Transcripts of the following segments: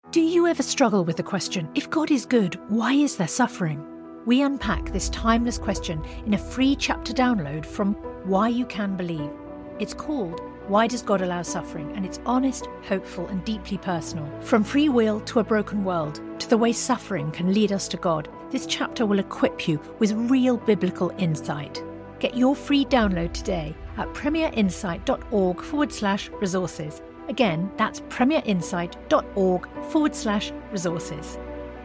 Do you ever struggle with the question, if God is good, why is there suffering? We unpack this timeless question in a free chapter download from Why You Can Believe. It's called Why Does God Allow Suffering? And it's honest, hopeful and deeply personal. From free will to a broken world, to the way suffering can lead us to God, this chapter will equip you with real biblical insight. Get your free download today at premierinsight.org/resources. Again, that's premierinsight.org/resources.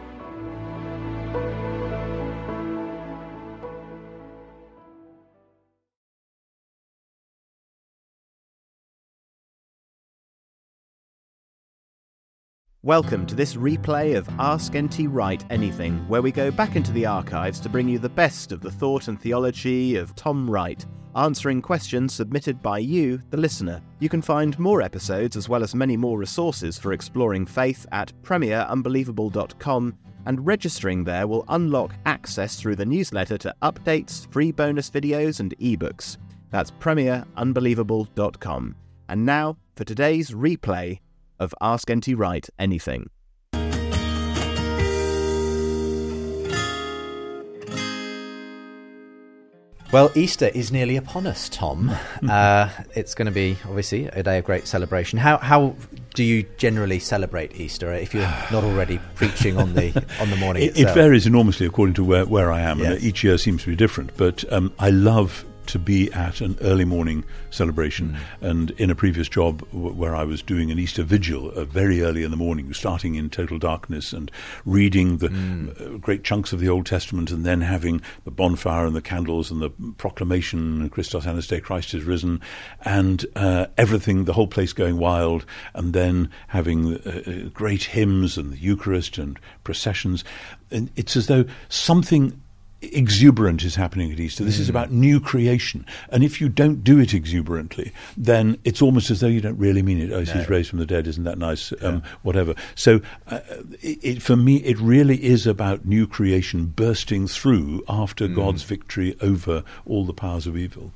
Welcome to this replay of Ask NT Wright Anything, where we go back into the archives to bring you the best of the thought and theology of Tom Wright, answering questions submitted by you, the listener. You can find more episodes as well as many more resources for exploring faith at premierunbelievable.com, and registering there will unlock access through the newsletter to updates, free bonus videos and ebooks. That's premierunbelievable.com. And now for today's replay of Ask NT Wright Anything. Well, Easter is nearly upon us, Tom. It's going to be, obviously, a day of great celebration. How do you generally celebrate Easter, if you're not already preaching on the morning itself? It varies enormously according to where I am, Yes. and each year seems to be different. But I love to be at an early morning celebration. And in a previous job where I was doing an Easter vigil very early in the morning, starting in total darkness and reading the great chunks of the Old Testament, and then having the bonfire and the candles and the proclamation, Christos Anastei, Christ is risen, and everything, the whole place going wild, and then having great hymns and the Eucharist and processions. And it's as though something exuberant is happening at Easter. This is about new creation, and if you don't do it exuberantly, then it's almost as though you don't really mean it. Oh, he's raised from the dead, isn't that nice? Whatever. So for me, it really is about new creation bursting through after God's victory over all the powers of evil.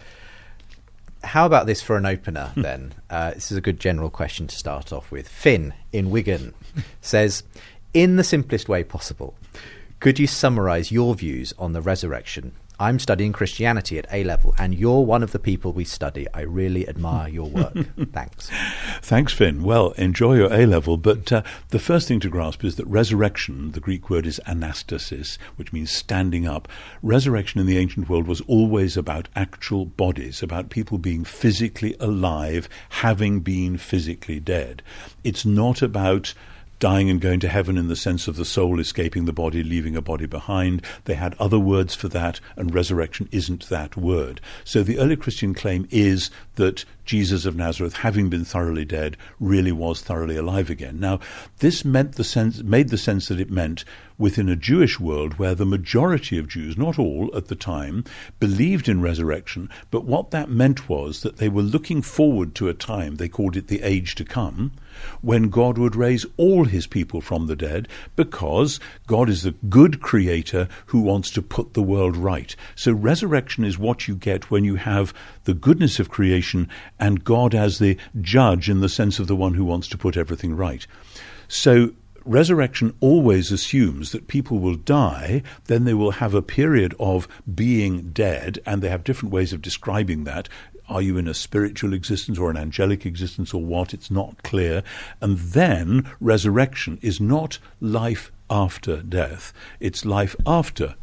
How about this for an opener, then? This is a good general question to start off with. Finn in Wigan says, in the simplest way possible, could you summarise your views on the resurrection? I'm studying Christianity at A-level, and you're one of the people we study. I really admire your work. Thanks. Thanks, Finn. Well, enjoy your A-level, but the first thing to grasp is that resurrection, the Greek word is anastasis, which means standing up. Resurrection in the ancient world was always about actual bodies, about people being physically alive, having been physically dead. It's not about dying and going to heaven in the sense of the soul escaping the body, leaving a body behind. They had other words for that, and resurrection isn't that word. So the early Christian claim is that Jesus of Nazareth, having been thoroughly dead, really was thoroughly alive again. Now, this made the sense that it meant within a Jewish world where the majority of Jews, not all at the time, believed in resurrection, but what that meant was that they were looking forward to a time, they called it the age to come, when God would raise all his people from the dead, because God is the good creator who wants to put the world right. So resurrection is what you get when you have the goodness of creation and God as the judge in the sense of the one who wants to put everything right. So resurrection always assumes that people will die, then they will have a period of being dead, and they have different ways of describing that. Are you in a spiritual existence or an angelic existence or what? It's not clear. And then resurrection is not life after death. It's life after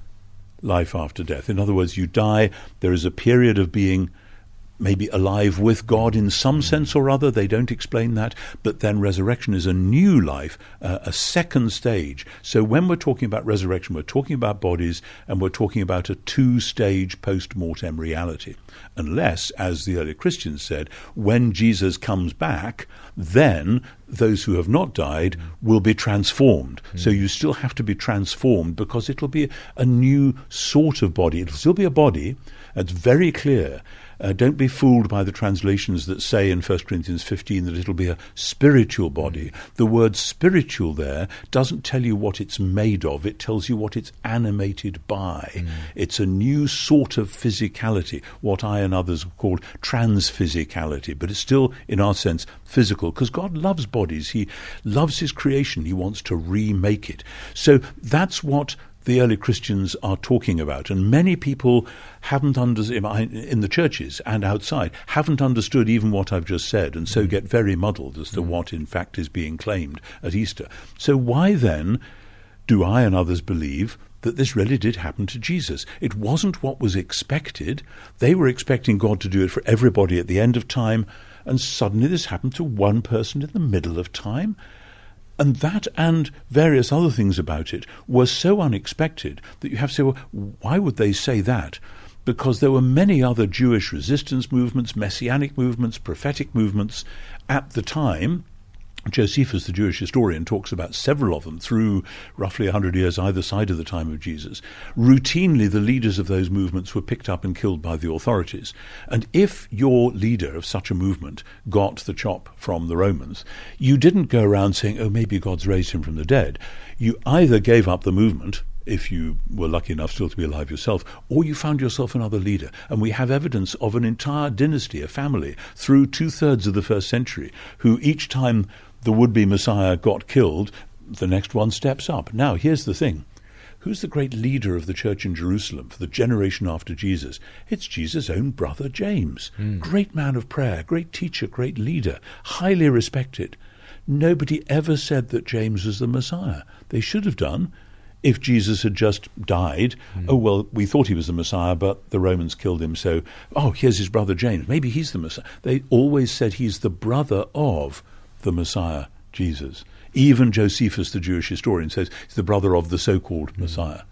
death. In other words, you die, there is a period of being maybe alive with God in some sense or other. They don't explain that. But then resurrection is a new life, a second stage. So when we're talking about resurrection, we're talking about bodies, and we're talking about a two-stage post-mortem reality. Unless, as the early Christians said, when Jesus comes back, then those who have not died will be transformed. So you still have to be transformed, because it'll be a new sort of body. It'll still be a body. That's very clear. Don't be fooled by the translations that say in 1 Corinthians 15 that it'll be a spiritual body. The word spiritual there doesn't tell you what it's made of. It tells you what it's animated by. It's a new sort of physicality, what I and others have called transphysicality, but it's still, in our sense, physical, because God loves bodies. He loves his creation. He wants to remake it. So that's what the early Christians are talking about, and many people haven't in the churches and outside haven't understood even what I've just said, and so get very muddled as to what in fact is being claimed at Easter. So why then do I and others believe that this really did happen to Jesus? It wasn't what was expected. They were expecting God to do it for everybody at the end of time, and suddenly this happened to one person in the middle of time. And that and various other things about it were so unexpected that you have to say, well, why would they say that? Because there were many other Jewish resistance movements, messianic movements, prophetic movements at the time. Josephus, the Jewish historian, talks about several of them through roughly 100 years either side of the time of Jesus. Routinely, the leaders of those movements were picked up and killed by the authorities. And if your leader of such a movement got the chop from the Romans, you didn't go around saying, oh, maybe God's raised him from the dead. You either gave up the movement, if you were lucky enough still to be alive yourself, or you found yourself another leader. And we have evidence of an entire dynasty, a family, through 2/3 of the first century, who each time the would-be Messiah got killed, the next one steps up. Now, here's the thing. Who's the great leader of the church in Jerusalem for the generation after Jesus? It's Jesus' own brother James. Great man of prayer, great teacher, great leader, highly respected. Nobody ever said that James was the Messiah. They should have done if Jesus had just died. Oh, well, we thought he was the Messiah, but the Romans killed him, so, here's his brother James. Maybe he's the Messiah. They always said he's the brother of the Messiah, Jesus. Even Josephus, the Jewish historian, says he's the brother of the so-called Messiah.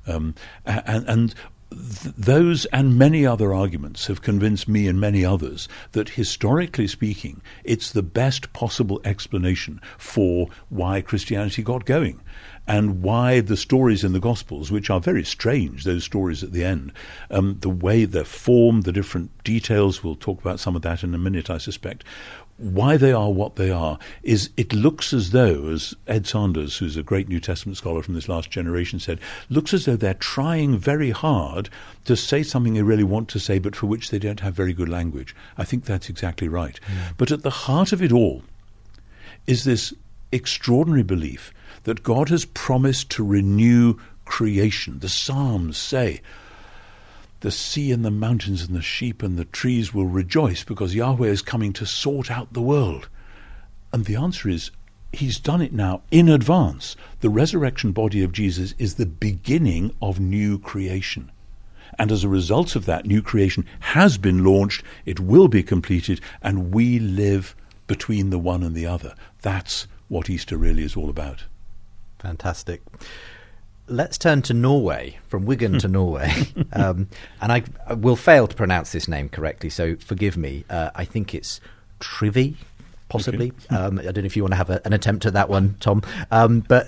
Those and many other arguments have convinced me and many others that, historically speaking, it's the best possible explanation for why Christianity got going, and why the stories in the Gospels, which are very strange, those stories at the end, the way they're formed, the different details, we'll talk about some of that in a minute, I suspect, why they are what they are, is it looks as though, as Ed Sanders, who's a great New Testament scholar from this last generation, said, looks as though they're trying very hard to say something they really want to say, but for which they don't have very good language. I think that's exactly right. But at the heart of it all is this extraordinary belief that God has promised to renew creation. The Psalms say, the sea and the mountains and the sheep and the trees will rejoice because Yahweh is coming to sort out the world. And the answer is, he's done it now in advance. The resurrection body of Jesus is the beginning of new creation. And as a result of that, new creation has been launched, it will be completed, and we live between the one and the other. That's what Easter really is all about. Fantastic. Let's turn to Norway, from Wigan to Norway. And I will fail to pronounce this name correctly, so forgive me. I think it's Trivy, possibly. Okay. I don't know if you want to have an attempt at that one, Tom. But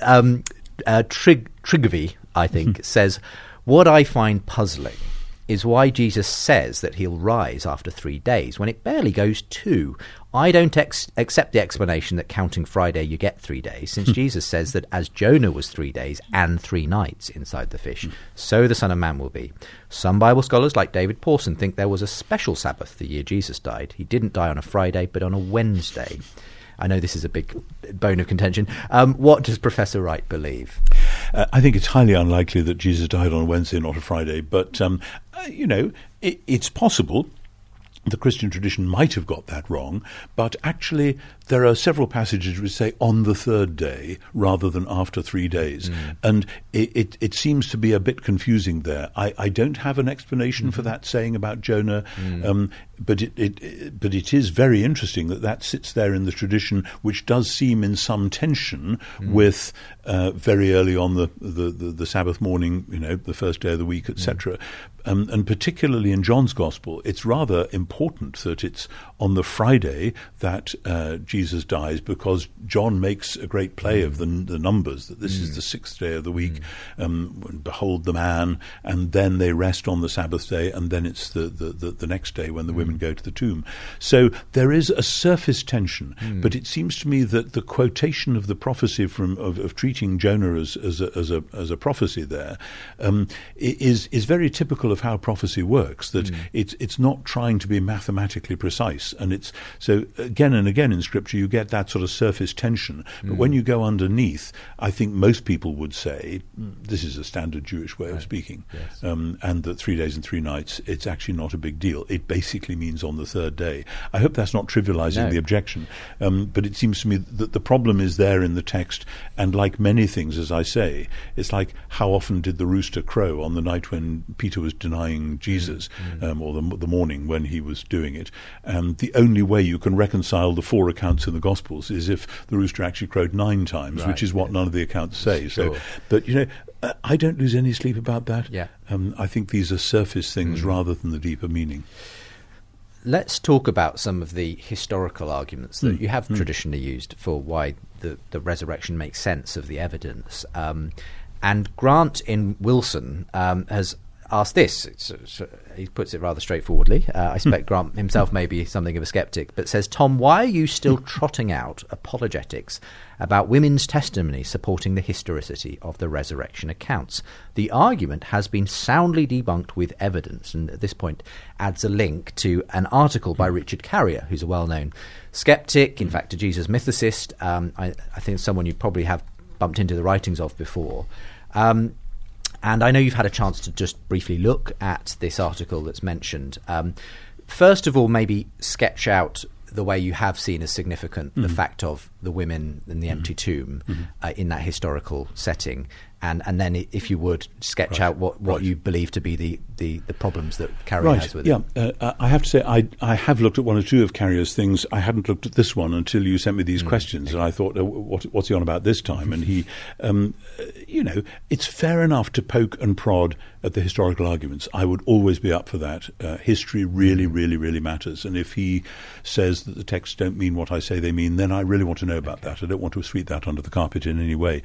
Trygve, I think, says, what I find puzzling is why Jesus says that he'll rise after 3 days when it barely goes 2. I don't accept the explanation that counting Friday you get 3 days, since Jesus says that as Jonah was 3 days and 3 nights inside the fish, so the Son of Man will be. Some Bible scholars, like David Pawson, think there was a special Sabbath the year Jesus died. He didn't die on a Friday, but on a Wednesday. I know this is a big bone of contention. What does Professor Wright believe? I think it's highly unlikely that Jesus died on a Wednesday, not a Friday. But, it's possible. The Christian tradition might have got that wrong, but actually there are several passages which say on the 3rd day rather than after 3 days. And it seems to be a bit confusing there. I don't have an explanation for that saying about Jonah, but it is very interesting that sits there in the tradition, which does seem in some tension with very early on the Sabbath morning, the first day of the week, etc. And particularly in John's Gospel, it's rather important that it's on the Friday that Jesus dies, because John makes a great play of the numbers, that this is the 6th day of the week, behold the man, and then they rest on the Sabbath day, and then it's the next day when the women go to the tomb. So there is a surface tension, but it seems to me that the quotation of the prophecy of treating Jonah as a prophecy there is very typical of how prophecy works, that it's not trying to be mathematically precise, and it's so again and again in Scripture you get that sort of surface tension, but when you go underneath, I think most people would say this is a standard Jewish way of speaking, and that 3 days and 3 nights, it's actually not a big deal. It basically means on the 3rd day. I hope that's not trivializing the objection, but it seems to me that the problem is there in the text, and like many things, as I say, it's like how often did the rooster crow on the night when Peter was denying Jesus, or the morning when he was doing it. And the only way you can reconcile the 4 accounts in the Gospels is if the rooster actually crowed 9 times, which is what none of the accounts say. Sure. So, but I don't lose any sleep about that. Yeah. I think these are surface things rather than the deeper meaning. Let's talk about some of the historical arguments that you have traditionally used for why the resurrection makes sense of the evidence. And Grant in Wilson has asked this. He puts it rather straightforwardly. I suspect Grant himself may be something of a skeptic, but says, Tom, why are you still trotting out apologetics about women's testimony supporting the historicity of the resurrection accounts? The argument has been soundly debunked with evidence, and at this point adds a link to an article by Richard Carrier, who's a well-known skeptic, in fact a Jesus mythicist. I think someone you probably have bumped into the writings of before. And I know you've had a chance to just briefly look at this article that's mentioned. First of all, maybe sketch out the way you have seen as significant the fact of the women in the empty tomb in that historical setting. And then, if you would, sketch out what you believe to be the problems that Carrier has with it. I have to say, I have looked at one or two of Carrier's things. I hadn't looked at this one until you sent me these questions, and I thought, what's he on about this time? And he, it's fair enough to poke and prod at the historical arguments. I would always be up for that. History really, really, really matters. And if he says that the texts don't mean what I say they mean, then I really want to know about that. I don't want to sweep that under the carpet in any way.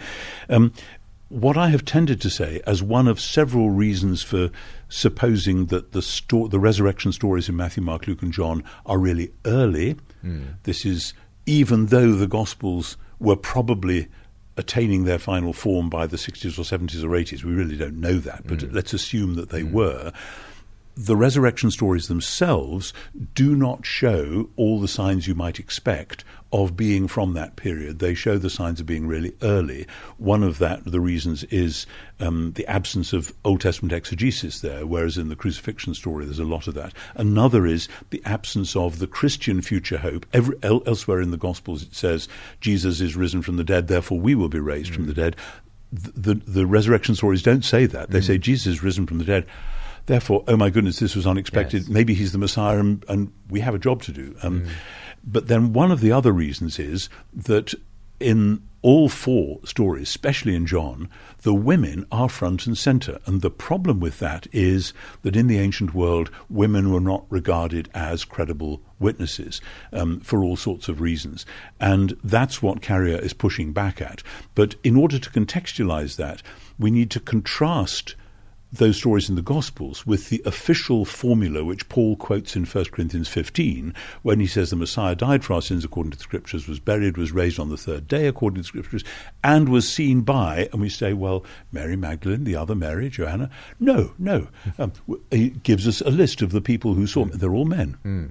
What I have tended to say, as one of several reasons for supposing that the resurrection stories in Matthew, Mark, Luke and John are really early, this is even though the Gospels were probably attaining their final form by the 60s or 70s or 80s. We really don't know that, but let's assume that they were. The resurrection stories themselves do not show all the signs you might expect of being from that period. They show the signs of being really early. One of the reasons is the absence of Old Testament exegesis there, whereas in the crucifixion story there's a lot of that. Another is the absence of the Christian future hope. Elsewhere in the Gospels it says, Jesus is risen from the dead, therefore we will be raised from the dead. The resurrection stories don't say that. They say Jesus is risen from the dead. Therefore, oh my goodness, this was unexpected. Yes. Maybe he's the Messiah and we have a job to do. But then one of the other reasons is that in all 4 stories, especially in John, the women are front and center. And the problem with that is that in the ancient world, women were not regarded as credible witnesses for all sorts of reasons. And that's what Carrier is pushing back at. But in order to contextualize that, we need to contrast those stories in the Gospels with the official formula which Paul quotes in 1 Corinthians 15 when he says the Messiah died for our sins according to the Scriptures, was buried, was raised on the 3rd day according to the Scriptures, and was seen by, and we say, well, Mary Magdalene, the other Mary, Joanna. No. He gives us a list of the people who saw him. They're all men.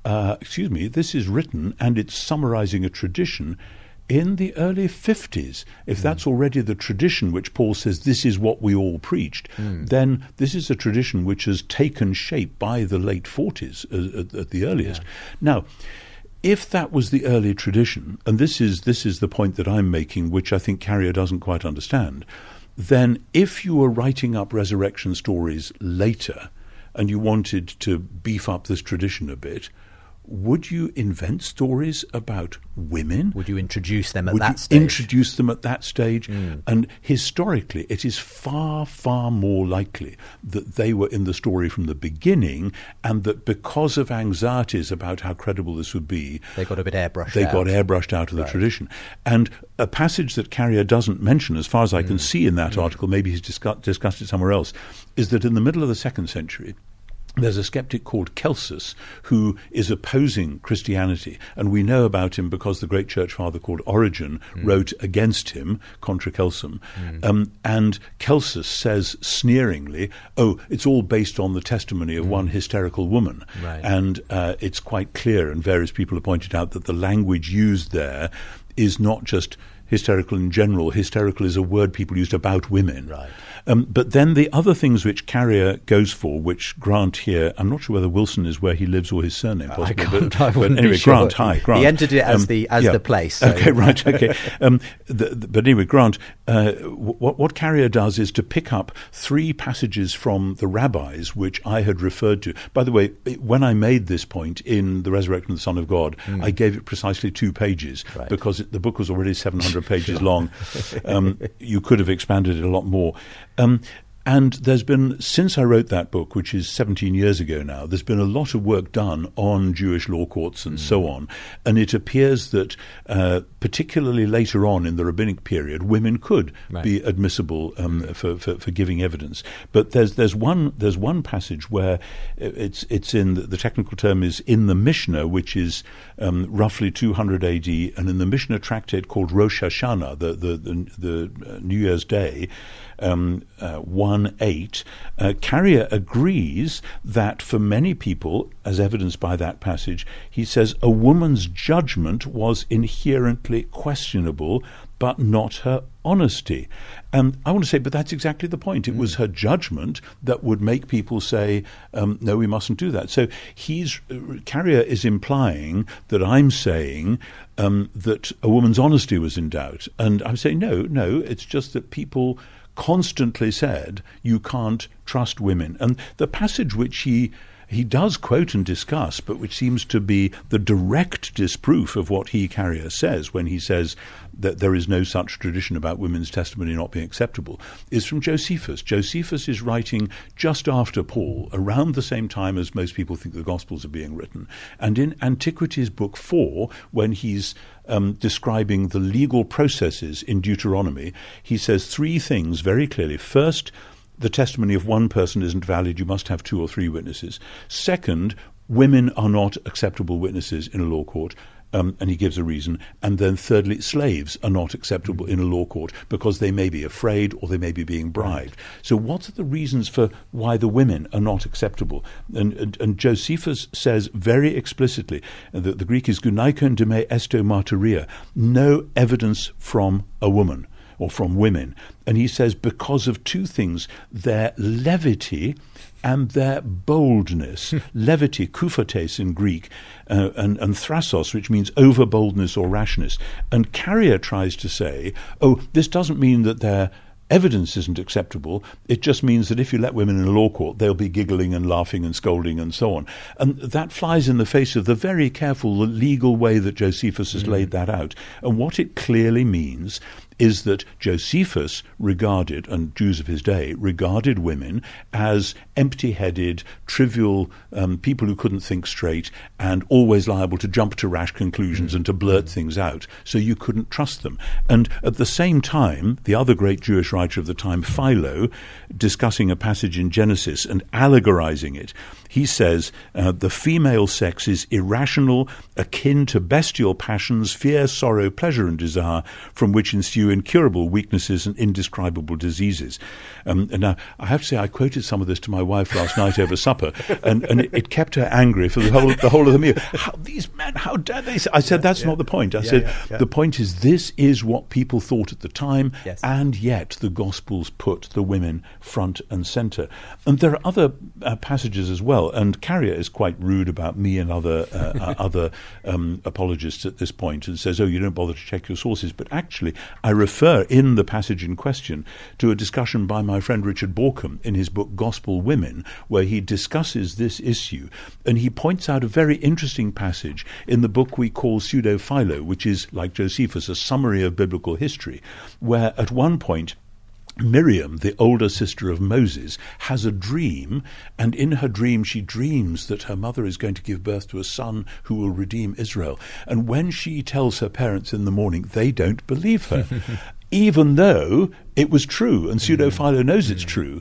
This is written, and it's summarizing a tradition in the early 50s. If that's already the tradition which Paul says this is what we all preached, then this is a tradition which has taken shape by the late 40s at the earliest. Yeah. Now, if that was the early tradition, and this is the point that I'm making, which I think Carrier doesn't quite understand, then if you were writing up resurrection stories later and you wanted to beef up this tradition a bit, would you invent stories about women? Would you introduce them at Would that you stage? introduce them at that stage? And historically, it is far, far more likely that they were in the story from the beginning, and that because of anxieties about how credible this would be, They got a bit airbrushed they out. got airbrushed out of the tradition. And a passage that Carrier doesn't mention, as far as I can see in that article, maybe he's discussed it somewhere else, is that in the middle of the 2nd century, there's a skeptic called Celsus who is opposing Christianity, and we know about him because the great church father called Origen wrote against him, Contra Celsum, and Celsus says sneeringly, it's all based on the testimony of one hysterical woman. Right. And it's quite clear, and various people have pointed out, that the language used there is not just hysterical in general. Hysterical is a word people used about women. Right. But then the other things which Carrier goes for, which Grant here, I'm not sure whether Wilson is where he lives or his surname, possibly. I but wouldn't anyway, be sure. Grant, hi, Grant. He entered it as the place. So. Okay, right, okay. But anyway, Grant, what Carrier does is to pick up 3 passages from the rabbis, which I had referred to. By the way, when I made this point in The Resurrection of the Son of God, I gave it precisely 2 pages, Right. because the book was already 700 pages long. You could have expanded it a lot more. And there's been, since I wrote that book, which is 17 years ago now, there's been a lot of work done on Jewish law courts and so on. And it appears that, particularly later on in the rabbinic period, women could be admissible for giving evidence. But there's one passage where it's in the technical term is in the Mishnah, which is roughly 200 AD, and in the Mishnah tractate called Rosh Hashanah, the New Year's Day. 1:8, Carrier agrees that for many people, as evidenced by that passage, he says a woman's judgment was inherently questionable, but not her honesty. And I want to say, but that's exactly the point. It was her judgment that would make people say, no, we mustn't do that. So Carrier is implying that I'm saying that a woman's honesty was in doubt. And I'm saying, no, it's just that people constantly said you can't trust women. And the passage which he does quote and discuss, but which seems to be the direct disproof of what Carrier says when he says that there is no such tradition about women's testimony not being acceptable, is from Josephus. Josephus is writing just after Paul, around the same time as most people think the Gospels are being written. And in Antiquities Book 4, when he's describing the legal processes in Deuteronomy, he says 3 things very clearly. First, the testimony of one person isn't valid. You must have 2 or 3 witnesses. Second, women are not acceptable witnesses in a law court. And he gives a reason. And then thirdly, slaves are not acceptable in a law court because they may be afraid or they may be being bribed. So what are the reasons for why the women are not acceptable? And Josephus says very explicitly, that the Greek is gunaikon de me esto martyria, no evidence from a woman or from women. And he says because of 2 things, their levity and their boldness. Levity, kuphates in Greek, and thrasos, which means over-boldness or rashness. And Carrier tries to say, this doesn't mean that their evidence isn't acceptable. It just means that if you let women in a law court, they'll be giggling and laughing and scolding and so on. And that flies in the face of the very careful legal way that Josephus has laid that out. And what it clearly means is that Josephus regarded, and Jews of his day, regarded women as empty-headed, trivial people who couldn't think straight and always liable to jump to rash conclusions and to blurt things out, so you couldn't trust them. And at the same time, the other great Jewish writer of the time, Philo, discussing a passage in Genesis and allegorizing it, he says, the female sex is irrational, akin to bestial passions, fear, sorrow, pleasure, and desire, from which ensue incurable weaknesses and indescribable diseases. And now, I have to say, I quoted some of this to my wife last night over supper, and it kept her angry for the whole of the meal. These men, how dare they say? I said, that's not the point. I said, the point is, this is what people thought at the time, and yet the Gospels put the women front and centre. And there are other passages as well, and Carrier is quite rude about me and other apologists at this point, and says, you don't bother to check your sources. But actually, I refer in the passage in question to a discussion by my friend Richard Borkham in his book Gospel Women, where he discusses this issue, and he points out a very interesting passage in the book we call Pseudo-Philo, which is, like Josephus, a summary of biblical history, where at one point Miriam, the older sister of Moses, has a dream, and in her dream she dreams that her mother is going to give birth to a son who will redeem Israel. And when she tells her parents in the morning, they don't believe her. Even though it was true, and Pseudo-Philo knows it's true.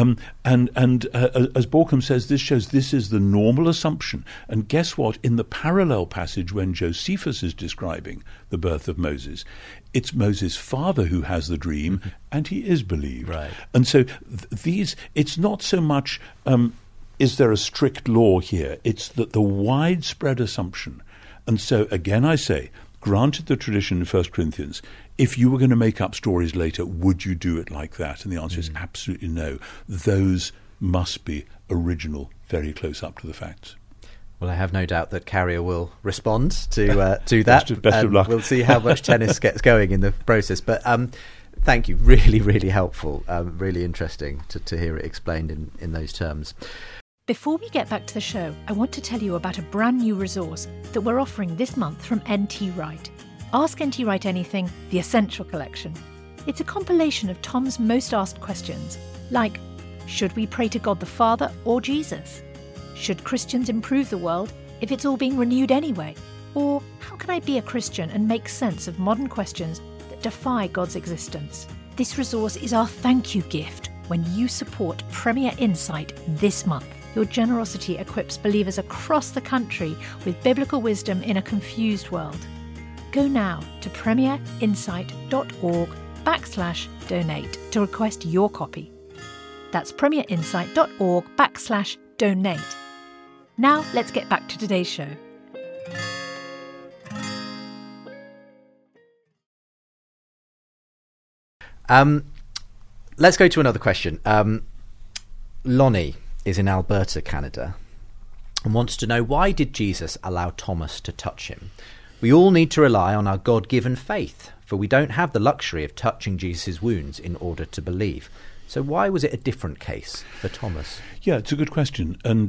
As Borkham says, this shows this is the normal assumption. And guess what? In the parallel passage when Josephus is describing the birth of Moses, it's Moses' father who has the dream, and he is believed. Right. And so it's not so much, is there a strict law here? It's that the widespread assumption. And so, again, I say, granted the tradition in 1 Corinthians, if you were going to make up stories later, would you do it like that? And the answer is absolutely no. Those must be original, very close up to the facts. Well, I have no doubt that Carrier will respond to that. Best of luck. We'll see how much tennis gets going in the process. But thank you. Really, really helpful. Really interesting to hear it explained in those terms. Before we get back to the show, I want to tell you about a brand new resource that we're offering this month from NT Wright. Ask NT Wright Anything, the Essential Collection. It's a compilation of Tom's most asked questions, like, should we pray to God the Father or Jesus? Should Christians improve the world if it's all being renewed anyway? Or how can I be a Christian and make sense of modern questions that defy God's existence? This resource is our thank you gift when you support Premier Insight this month. Your generosity equips believers across the country with biblical wisdom in a confused world. Go now to premierinsight.org/donate to request your copy. That's premierinsight.org/donate. Now let's get back to today's show. Let's go to another question. Lonnie is in Alberta, Canada, and wants to know, why did Jesus allow Thomas to touch him? We all need to rely on our God-given faith, for we don't have the luxury of touching Jesus' wounds in order to believe. So why was it a different case for Thomas? Yeah, it's a good question. And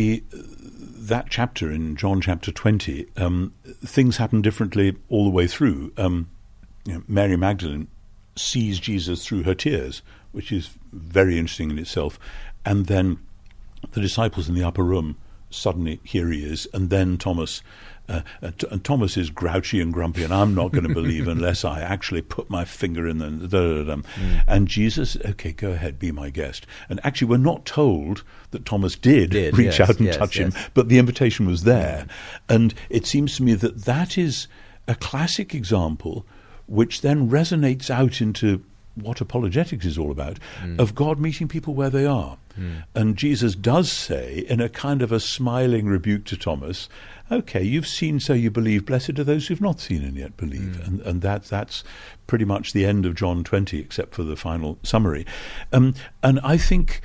that chapter in John chapter 20, things happen differently all the way through. Mary Magdalene sees Jesus through her tears, which is very interesting in itself. And then the disciples in the upper room, suddenly here he is, and then Thomas. And Thomas is grouchy and grumpy, and I'm not going to believe unless I actually put my finger in the... And Jesus, okay, go ahead, be my guest. And actually, we're not told that Thomas did reach out and touch him, but the invitation was there. And it seems to me that is a classic example which then resonates out into what apologetics is all about, of God meeting people where they are. And Jesus does say, in a kind of a smiling rebuke to Thomas, okay, you've seen, so you believe. Blessed are those who've not seen and yet believe. And that's pretty much the end of John 20, except for the final summary. And I think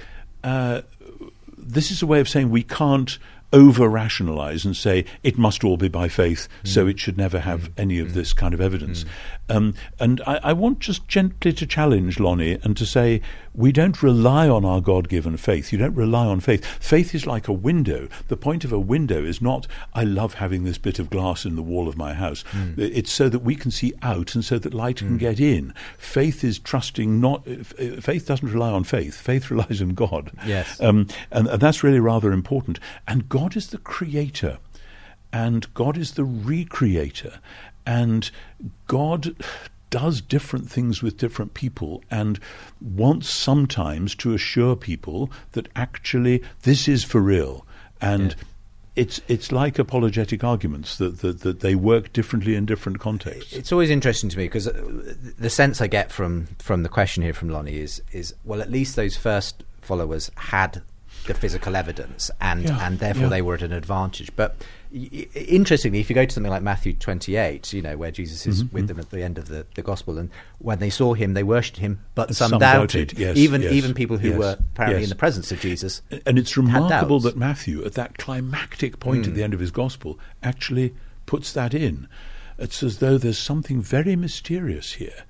this is a way of saying we can't over-rationalize and say it must all be by faith, so it should never have any of this kind of evidence. And I want just gently to challenge Lonnie and to say we don't rely on our God-given faith. You don't rely on faith. Faith is like a window. The point of a window is not, I love having this bit of glass in the wall of my house. It's so that we can see out and so that light can get in. Faith is trusting not... Faith doesn't rely on faith. Faith relies on God. Yes. And that's really rather important. And God is the creator, and God is the recreator, and God does different things with different people and wants sometimes to assure people that actually this is for real. And it's like apologetic arguments, that they work differently in different contexts. It's always interesting to me because the sense I get from the question here from Lonnie is well, at least those first followers had the physical evidence and therefore they were at an advantage. But interestingly, if you go to something like Matthew 28, where Jesus is with them at the end of the gospel, and when they saw him, they worshipped him, but some doubted. Even people who were apparently in the presence of Jesus. And it's remarkable that Matthew, at that climactic point at the end of his gospel, actually puts that in. It's as though there's something very mysterious here.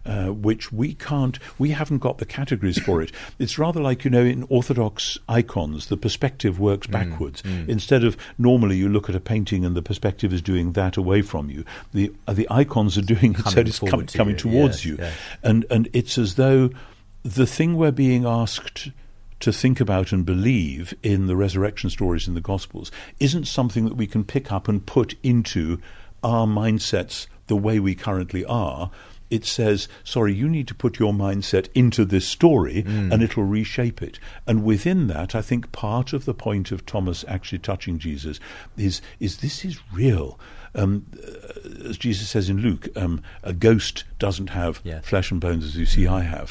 which we haven't got the categories for it. It's rather like, in Orthodox icons, the perspective works backwards. Instead of normally you look at a painting and the perspective is doing that away from you, the icons are doing it so it's coming towards you. Yes. And it's as though the thing we're being asked to think about and believe in the resurrection stories in the Gospels isn't something that we can pick up and put into our mindsets the way we currently are. It says, sorry, you need to put your mindset into this story and it'll reshape it. And within that, I think part of the point of Thomas actually touching Jesus is this is real. As Jesus says in Luke, a ghost doesn't have flesh and bones as you see I have.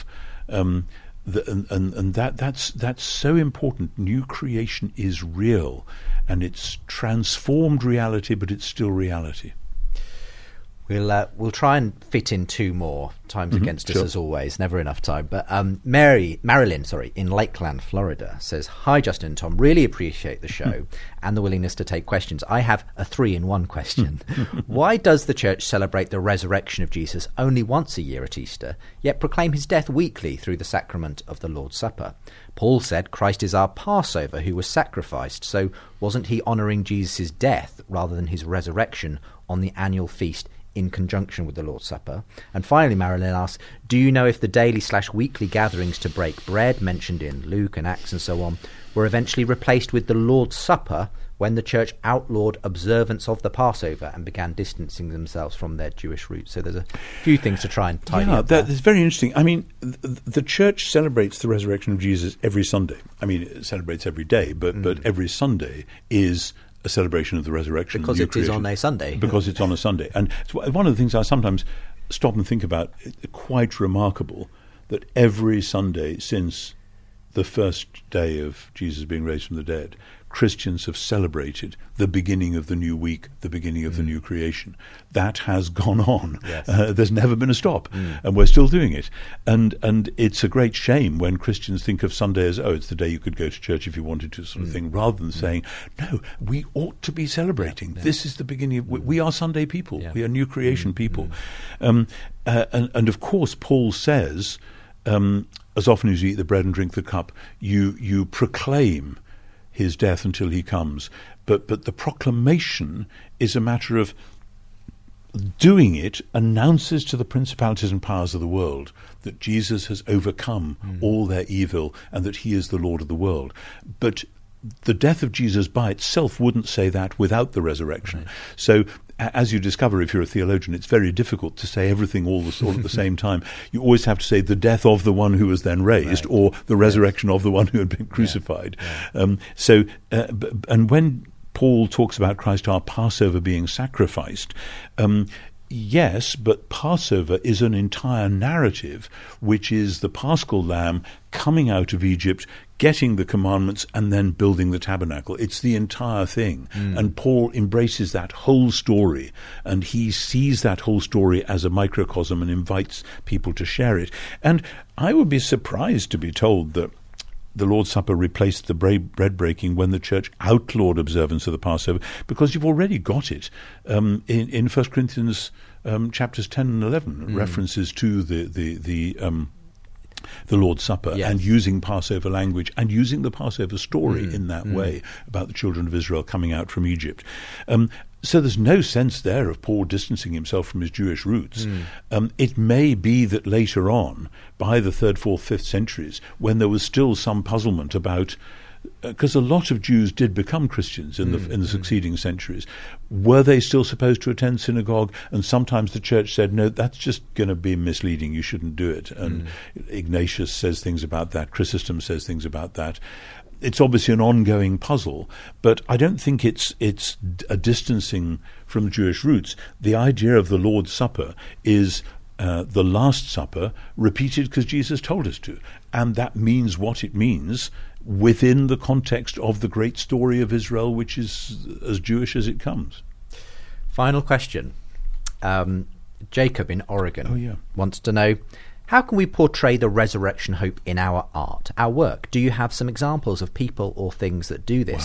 That's so important. New creation is real, and it's transformed reality, but it's still reality. We'll try and fit in two more. Time's against us as always, never enough time. But Marilyn, in Lakeland, Florida, says, "Hi, Justin and Tom. Really appreciate the show and the willingness to take questions. I have a 3-in-1 question. Why does the church celebrate the resurrection of Jesus only once a year at Easter, yet proclaim his death weekly through the sacrament of the Lord's Supper? Paul said Christ is our Passover who was sacrificed, so wasn't he honouring Jesus' death rather than his resurrection on the annual feast in conjunction with the Lord's Supper?" And finally, Marilyn asks, "Do you know if the daily/weekly gatherings to break bread mentioned in Luke and Acts and so on were eventually replaced with the Lord's Supper when the church outlawed observance of the Passover and began distancing themselves from their Jewish roots?" So there's a few things to try and tidy up. That's very interesting. I mean, the church celebrates the resurrection of Jesus every Sunday. I mean, it celebrates every day, but every Sunday is a celebration of the resurrection. Because it is on a Sunday. Because it's on a Sunday. And it's one of the things I sometimes stop and think about, quite remarkable, that every Sunday since the first day of Jesus being raised from the dead, Christians have celebrated the beginning of the new week, the beginning of the new creation. That has gone on. Yes. There's never been a stop, and we're still doing it. And it's a great shame when Christians think of Sunday as, it's the day you could go to church if you wanted to, sort of thing, rather than saying, no, we ought to be celebrating. Yeah. This is the beginning of... We are Sunday people. Yeah. We are new creation people. And of course, Paul says, as often as you eat the bread and drink the cup, you proclaim his death until he comes. But the proclamation is a matter of doing it announces to the principalities and powers of the world that Jesus has overcome all their evil and that he is the Lord of the world. But the death of Jesus by itself wouldn't say that without the resurrection. Right. So as you discover, if you're a theologian, it's very difficult to say everything all at the same time. You always have to say the death of the one who was then raised, or the resurrection of the one who had been crucified. And when Paul talks about Christ our Passover being sacrificed, yes, but Passover is an entire narrative, which is the Paschal Lamb coming out of Egypt, getting the commandments, and then building the tabernacle. It's the entire thing. And Paul embraces that whole story, and he sees that whole story as a microcosm and invites people to share it. And I would be surprised to be told that the Lord's Supper replaced the bread breaking when the church outlawed observance of the Passover, because you've already got it in 1 Corinthians chapters 10 and 11, references to the Lord's Supper, and using Passover language and using the Passover story in that way about the children of Israel coming out from Egypt. So there's no sense there of Paul distancing himself from his Jewish roots. It may be that later on, by the 3rd, 4th, 5th centuries, when there was still some puzzlement about, because a lot of Jews did become Christians in the succeeding centuries, were they still supposed to attend synagogue? And sometimes the church said, no, that's just going to be misleading, you shouldn't do it. And Ignatius says things about that, Chrysostom says things about that. It's obviously an ongoing puzzle, but I don't think it's a distancing from the Jewish roots. The idea of the Lord's Supper is the Last Supper repeated because Jesus told us to, and that means what it means within the context of the great story of Israel, which is as Jewish as it comes. Final question. Jacob in Oregon wants to know, how can we portray the resurrection hope in our art, our work? Do you have some examples of people or things that do this? Wow.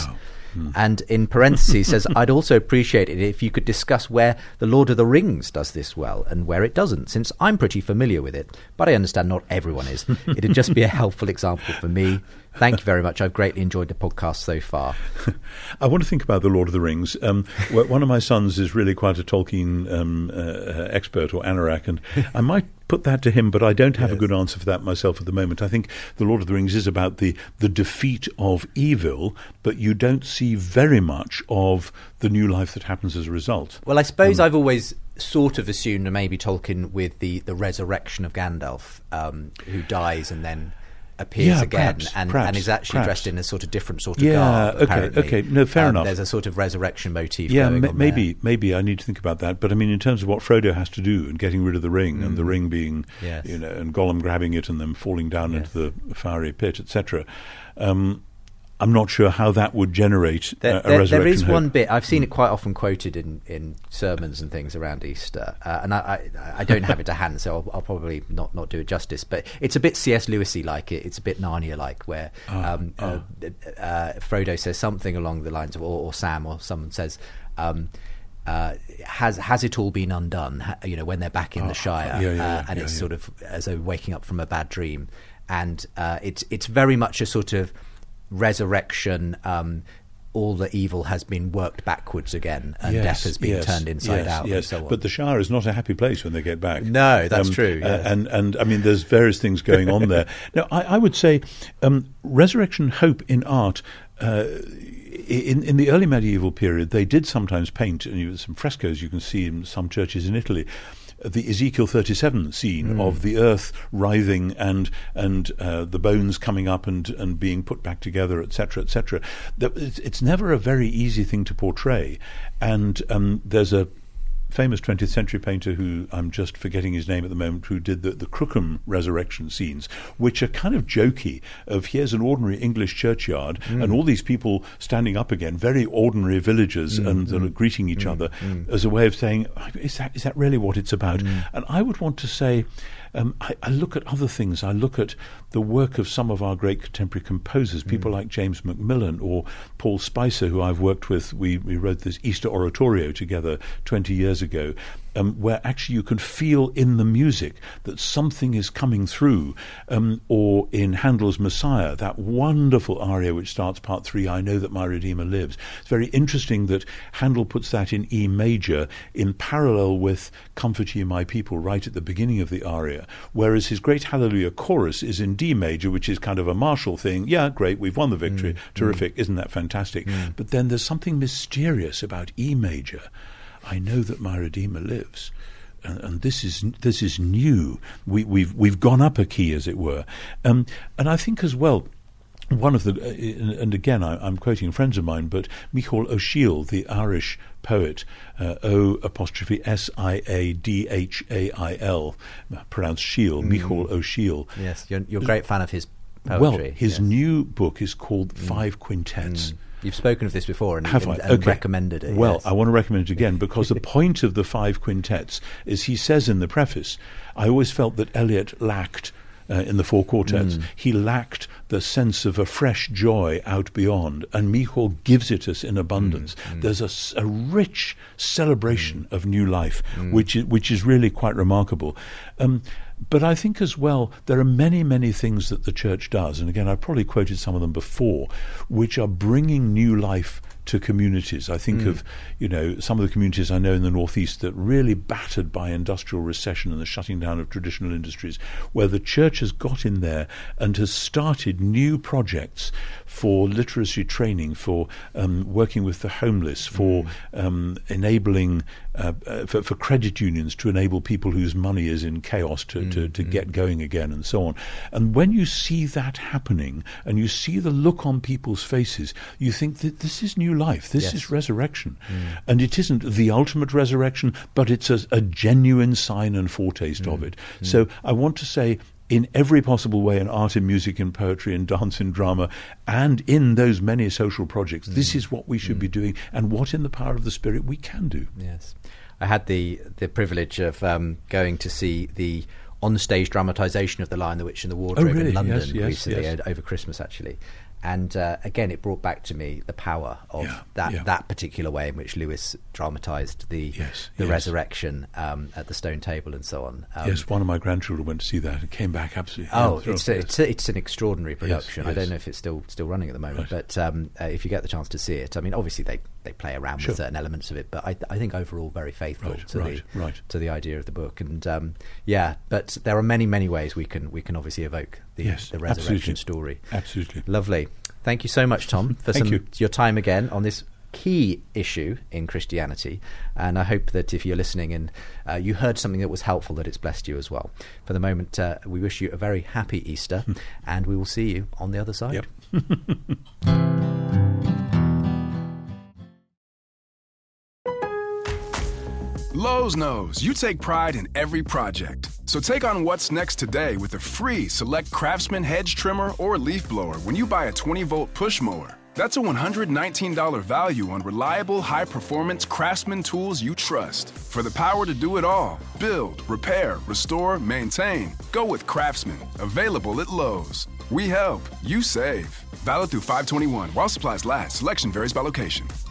And in parentheses says, I'd also appreciate it if you could discuss where The Lord of the Rings does this well and where it doesn't, since I'm pretty familiar with it, but I understand not everyone is. It'd just be a helpful example for me. Thank you very much. I've greatly enjoyed the podcast so far. I want to think about The Lord of the Rings. One of my sons is really quite a Tolkien expert, or anorak, and I might put that to him, but I don't have a good answer for that myself at the moment. I think The Lord of the Rings is about the defeat of evil, but you don't see very much of the new life that happens as a result. Well, I suppose I've always sort of assumed that maybe Tolkien with the resurrection of Gandalf, who dies and then appears again, and is actually dressed in a sort of different sort of garb. Okay, no, fair enough. There's a sort of resurrection motif. Going on maybe I need to think about that. But I mean, in terms of what Frodo has to do and getting rid of the ring, and the ring being, and Gollum grabbing it and then falling down into the fiery pit, etc. I'm not sure how that would generate a resurrection. There is hope. one bit, I've seen it quite often quoted in sermons and things around Easter, and I don't have it to hand, so I'll probably not do it justice, but it's a bit C.S. Lewis-y like it. It's a bit Narnia-like, where Frodo says something along the lines of, or Sam or someone says, has it all been undone? When they're back in the Shire, and it's sort of as though waking up from a bad dream, and it's very much a sort of resurrection. All the evil has been worked backwards again, and death has been turned inside out, and so on. But the Shire is not a happy place when they get back. No, that's true. And I mean, there's various things going on there. Now, I would say resurrection hope in art. In the early medieval period, they did sometimes paint, and some frescoes you can see in some churches in Italy, the Ezekiel 37 scene of the earth writhing and the bones coming up and being put back together, etc., etc. It's never a very easy thing to portray, and there's a famous 20th century painter who I'm just forgetting his name at the moment, who did the Crookham resurrection scenes, which are kind of jokey, of here's an ordinary English churchyard and all these people standing up again, very ordinary villagers, and greeting each other as a way of saying, is that really what it's about? And I would want to say, I look at other things. I look at the work of some of our great contemporary composers, people like James Macmillan or Paul Spicer, who I've worked with. We wrote this Easter Oratorio together 20 years ago, where actually you can feel in the music that something is coming through. Or in Handel's Messiah, that wonderful aria which starts part 3, I Know That My Redeemer Lives. It's very interesting that Handel puts that in E major in parallel with Comfort Ye My People right at the beginning of the aria, whereas his great Hallelujah chorus is in D major, which is kind of a martial thing. Yeah, great, we've won the victory. Terrific, isn't that fantastic? But then there's something mysterious about E major. I know that my Redeemer lives, and this is new. We've gone up a key, as it were, and I think as well. One of the, and again, I'm quoting friends of mine, but Micheál O'Shiel, the Irish poet, O''Siadhail, pronounced Shiel, Micheál O'Shiel. Yes, you're a great fan of his poetry. Well, his new book is called Five Quintets. You've spoken of this before and recommended it. Well, I want to recommend it again because the point of the Five Quintets is, he says in the preface, I always felt that Eliot lacked, in the four quartets, he lacked the sense of a fresh joy out beyond, and Micheál gives it us in abundance. There's a rich celebration of new life, which is really quite remarkable. But I think as well, there are many, many things that the church does, and again, I've probably quoted some of them before, which are bringing new life to communities. I think of, some of the communities I know in the Northeast that really battered by industrial recession and the shutting down of traditional industries, where the church has got in there and has started new projects for literacy training, for working with the homeless, for enabling, for credit unions to enable people whose money is in chaos to get going again, and so on. And when you see that happening and you see the look on people's faces, you think that this is new life, this is resurrection. And it isn't the ultimate resurrection, but it's a genuine sign and foretaste of it. So I want to say, in every possible way, in art, in music, in poetry, in dance, in drama, and in those many social projects, this is what we should be doing, and what in the power of the Spirit we can do. Yes. I had the privilege of going to see the on-stage dramatisation of The Lion, the Witch and the Wardrobe really? in London Yes, recently, yes. over Christmas actually. And again, it brought back to me the power of that particular way in which Lewis dramatised the resurrection at the Stone Table and so on. Yes, one of my grandchildren went to see that and came back absolutely. It's an extraordinary production. Yes. I don't know if it's still running at the moment, but if you get the chance to see it, I mean, obviously they play around with certain elements of it, but I think overall very faithful to the idea of the book. And but there are many ways we can obviously evoke the resurrection story. Absolutely. Lovely. Thank you so much, Tom, for your time again on this key issue in Christianity. And I hope that if you're listening and you heard something that was helpful, that it's blessed you as well. For the moment, we wish you a very happy Easter, and we will see you on the other side. Yep. Lowe's knows you take pride in every project. So take on what's next today with a free Select Craftsman hedge trimmer or leaf blower when you buy a 20-volt push mower. That's a $119 value on reliable, high-performance Craftsman tools you trust. For the power to do it all, build, repair, restore, maintain, go with Craftsman. Available at Lowe's. We help, you save. Valid through 5/21 while supplies last. Selection varies by location.